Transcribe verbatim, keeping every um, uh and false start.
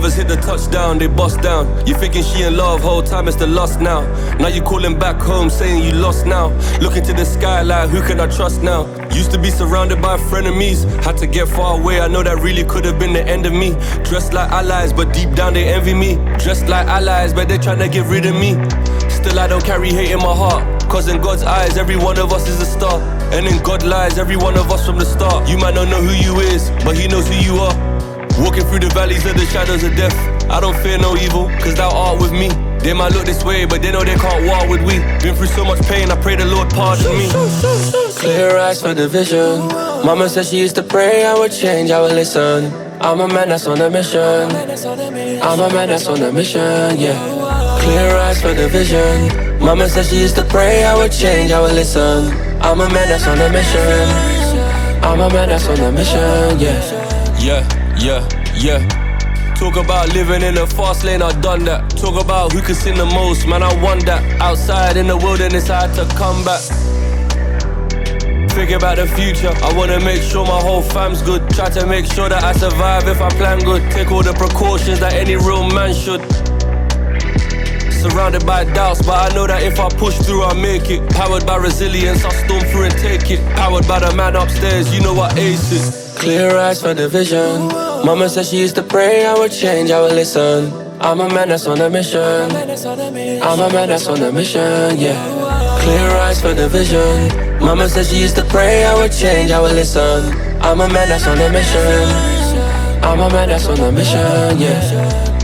brothers hit the touchdown, they bust down. You thinking she in love, whole time it's the lust now. Now you calling back home, saying you lost now. Looking to the sky like, who can I trust now? Used to be surrounded by frenemies, had to get far away, I know that really could have been the end of me. Dressed like allies, but deep down they envy me. Dressed like allies, but they trying to get rid of me. Still I don't carry hate in my heart, cause in God's eyes every one of us is a star. And in God lies every one of us from the start. You might not know who you is, but he knows who you are. Walking through the valleys of the shadows of death, I don't fear no evil, cause thou art with me. They might look this way, but they know they can't war with we. Been through so much pain, I pray the Lord pardon me. Clear eyes for the vision. Mama said she used to pray I would change, I would listen. I'm a man that's on a mission. I'm a man that's on a mission, yeah. Clear eyes for the vision. Mama said she used to pray I would change, I would listen. I'm a man that's on a mission. I'm a man that's on a mission, yeah. Yeah, yeah, yeah. Talk about living in a fast lane, I done that. Talk about who can sing the most, man, I won that. Outside in the wilderness, I had to come back. Think about the future, I wanna make sure my whole fam's good. Try to make sure that I survive if I plan good. Take all the precautions that any real man should. Surrounded by doubts, but I know that if I push through, I'll make it. Powered by resilience, I'll storm through and take it. Powered by the man upstairs, you know what ace is. Clear eyes for the vision. Mama said she used to pray I would change, I would listen. I'm a man that's on a mission. I'm a man that's on a mission, yeah. Clear eyes for the vision. Mama said she used to pray I would change, I would listen. I'm a man that's on a mission. I'm a man that's on a mission, yeah.